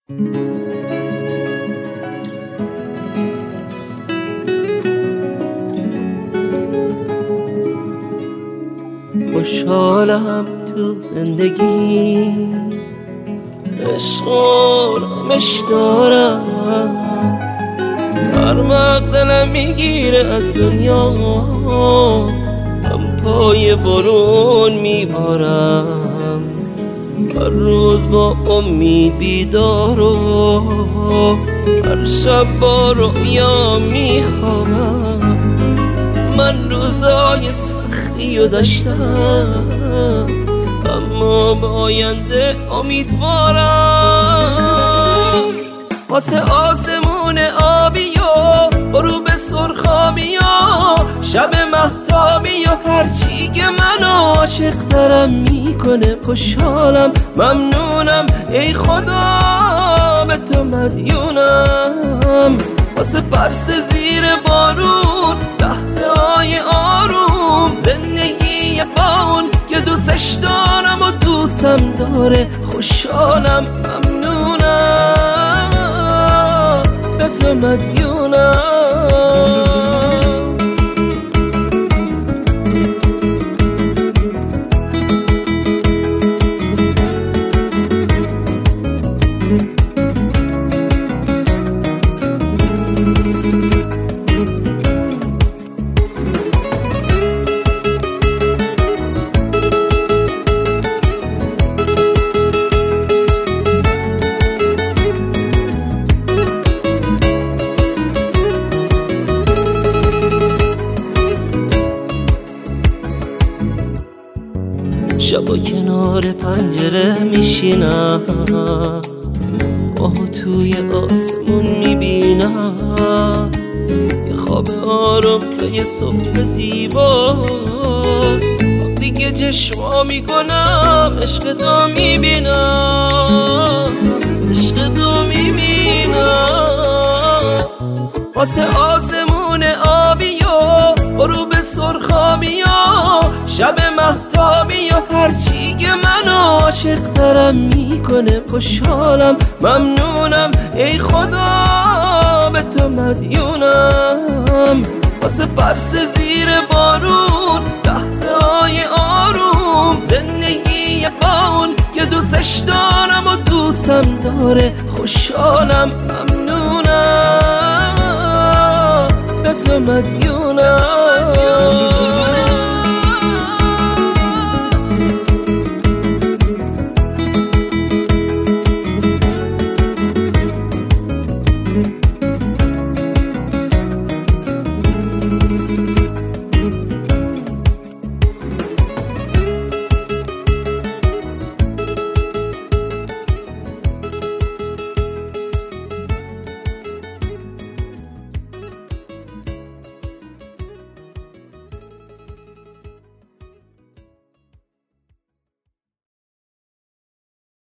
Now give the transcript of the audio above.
خوشحالم تو زندگی، عشق و رامش دارم، هر وقت دلم میگیره از دنیا هم پای بارون میبارم. هر روز با امید بیدار و هر شب با رؤیا میخوابم. من روزای سختی رو داشتم اما به آینده امیدوارم. واسه آسمون آبی و غروب سرخابی و شب مهتابی و هرچی که منو عاشق ترم میکنه. خوشحالم ممنونم ای خدا به تو مدیونم. واسه برس زیر بارون لحظه های آروم، زندگی باون که دوستش دارم و دوستم داره. خوشحالم ممنونم به تو مدیونم. شبا کنار پنجره میشینم، ماهو توی آسمون میبینم، یه خواب آروم تا یه صبح زیبا. وقتی که چشما میکنم عشق تو میبینم، عشق تو میبینم. واسه آسمون آبی و غروب سرخابی و شب مهتابی و هرچی که منو عاشق ترم میکنه. خوشحالم ممنونم ای خدا به تو مدیونم. واسه برس زیر بارون لحظه های آروم، زندگی باون که دوستش دارم و دوستم داره. خوشحالم ممنونم به تو مدیونم.